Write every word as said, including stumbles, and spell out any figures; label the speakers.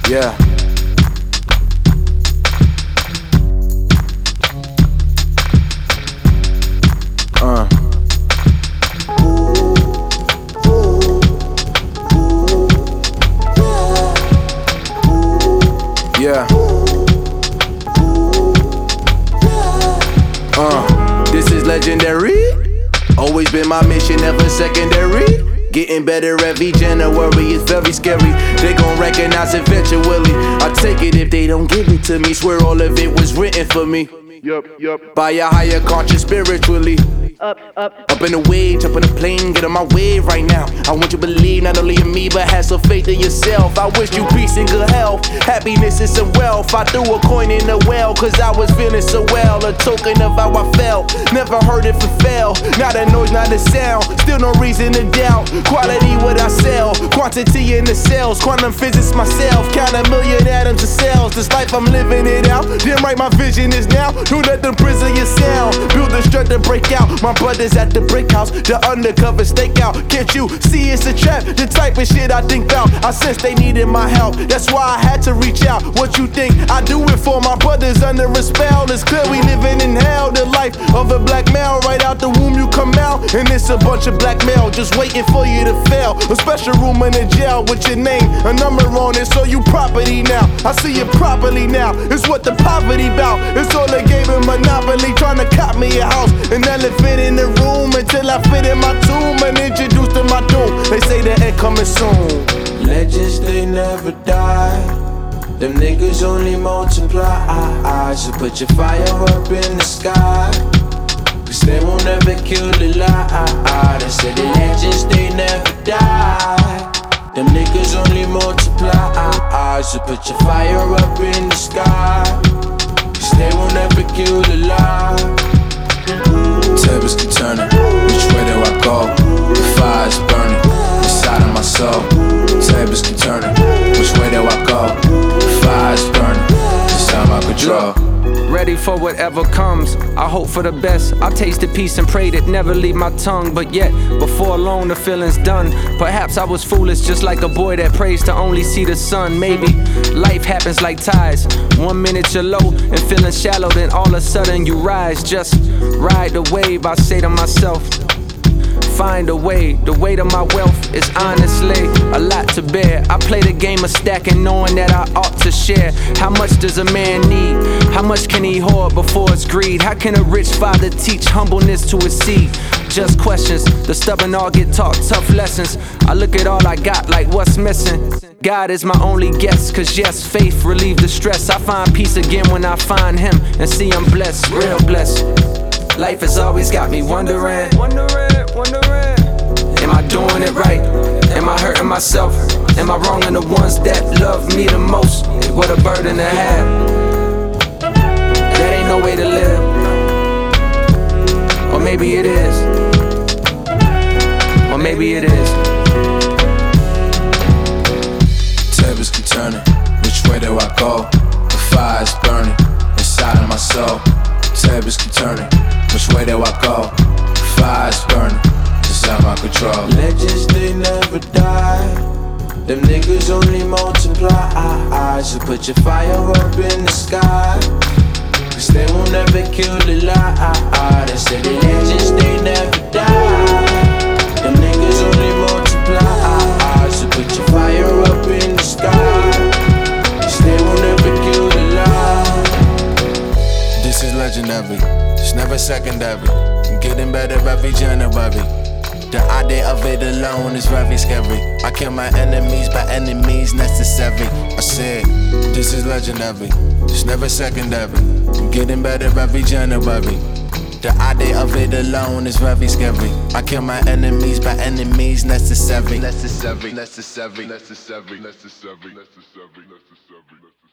Speaker 1: Yeah. Uh. Yeah. Uh. This is legendary. Always been my mission, never secondary. Getting better every January, it's very scary. They gon' recognize eventually. I take it if they don't give it to me. Swear all of it was written for me.
Speaker 2: Yup, yup.
Speaker 1: By a higher conscience spiritually.
Speaker 3: Up, up.
Speaker 1: Up in the wave, jump in the plane, get on my wave right now. I want you to believe not only in me, but have some faith in yourself. I wish you peace and good health, happiness and some wealth. I threw a coin in the well, cause I was feeling so well. A token of how I felt, never heard it for fail. Not a noise, not a sound, still no reason to doubt. Quality what I sell, quantity in the cells. Quantum physics myself, count a million atoms of cells. This life I'm living it out, then right my vision is now. Don't let them prison your sound, build the strength to break out. My brothers at the brick house, the undercover stakeout. Can't you see it's a trap? The type of shit I think about. I sense they needed my help, that's why I had to reach out. What you think? I do it for my brothers under a spell. It's clear we living in hell. The life of a black male, right out the womb you come out, and it's a bunch of blackmail just waiting for you to fail. A special room in the jail with your name, a number on it, so you property now. I see it properly now. It's what the poverty bout. It's all a game of Monopoly, trying to cop me a house, an elephant in the room until I fit in my tomb and introduced to my doom. They say the end coming soon.
Speaker 4: Legends, they never die. Them niggas only multiply. So put your fire up in the sky, cause they won't ever kill the lie. They say the legends, they never die. Them niggas only multiply. So put your fire up in the sky, cause they won't ever kill the lie.
Speaker 5: Tables keep turning, which way do I go? The fire's burning inside of my soul. Tables keep turning, which way do I go? The fire's burning inside my control.
Speaker 6: Ready for whatever comes, I hope for the best. I tasted peace and prayed it never leave my tongue. But yet, before long the feeling's done. Perhaps I was foolish, just like a boy that prays to only see the sun. Maybe life happens like tides. One minute you're low and feeling shallow, then all of a sudden you rise. Just ride the wave, I say to myself, find a way. The weight of my wealth is honestly a lot to bear. I play the game of stacking, knowing that I ought to share. How much does a man need? How much can he hoard before it's greed? How can a rich father teach humbleness to his seed? Just questions, the stubborn all get taught tough lessons. I look at all I got like what's missing. God is my only guess, cause yes, faith relieve the stress. I find peace again when I find him and see I'm blessed, real blessed. Life has always got me wondering, wondering, wondering. Am I doing it right? Am I hurting myself? Am I wronging the ones that love me the most? What a burden to have. That ain't no way to live. Or maybe it is. Or maybe it is.
Speaker 5: Tables keep turning, which way do I go? The fire's burning inside of my soul. Tables keep turning, which way do I go? The fire's burning inside my control.
Speaker 4: Legends, they never die. Them niggas only multiply. So put your fire up in the sky, cause they won't ever kill the lie. They say the legends, they never die. Them niggas only multiply. So put your fire up in the sky, cause they won't ever kill the lie.
Speaker 5: This is legendary, it's never secondary. I'm getting better every January. The idea of it alone is very scary. I kill my enemies by any means necessary. I said, this is legendary, it's never secondary. I'm getting better every January. The idea of it alone is very scary. I kill my enemies by any means necessary. Necessary, necessary, necessary, necessary, necessary, necessary, necessary.